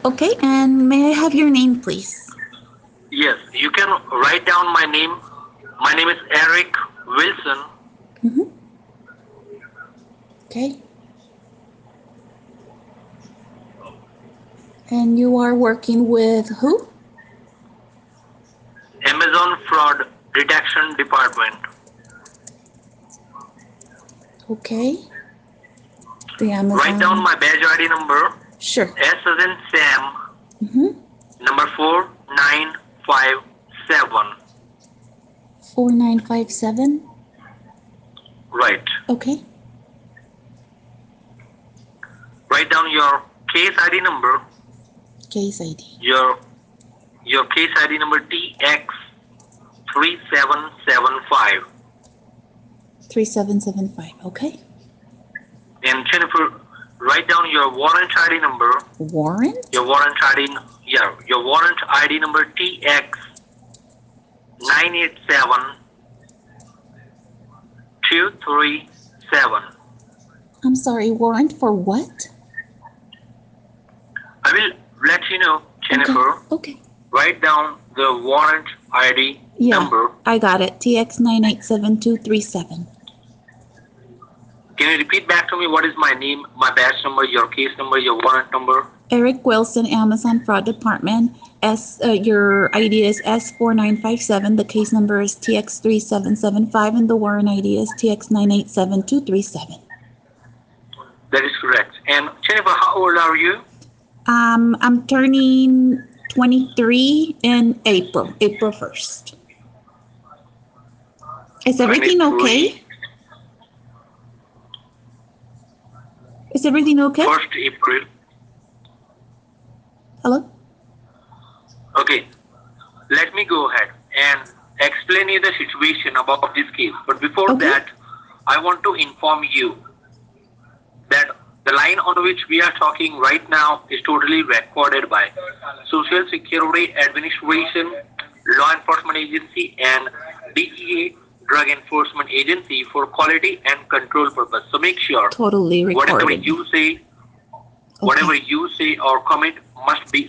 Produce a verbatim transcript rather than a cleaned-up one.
Okay, and may I have your name, please? Yes, you can write down my name. My name is Eric Wilson. Mm-hmm. Okay. And you are working with who? Amazon Fraud Detection Department. Okay. The Amazon. Write down my badge I D number. Sure. S as in Sam. Mm-hmm. Number four nine five seven. four nine five seven. Right. Okay. Write down your case I D number. Case I D. Your your case I D number T X three seven seven five. three seven seven five. Okay. And Jennifer, write down your warrant I D number. Warrant? Your warrant I D, yeah, your warrant I D number T X nine eight seven two three seven. I'm sorry, warrant for what? I will let you know, Jennifer. Okay. Okay. Write down the warrant I D Yeah, number. I got it. T X nine eight seven two three seven. Can you repeat back to me what is my name, my badge number, your case number, your warrant number? Eric Wilson, Amazon Fraud Department. S. Uh, your I D is S four nine five seven. The case number is T X three seven seven five, and the warrant I D is T X nine eight seven two three seven. That is correct. And Jennifer, how old are you? Um, I'm turning twenty-three in April, April first. Is everything okay? Is everything okay? First April. Hello? Okay. Let me go ahead and explain you the situation about this case. But before Okay. that, I want to inform you that the line on which we are talking right now is totally recorded by Social Security Administration, Law Enforcement Agency, and D E A, Drug Enforcement Agency, for quality and control purpose. So make sure Totally recorded. whatever you say, Okay. whatever you say or comment must be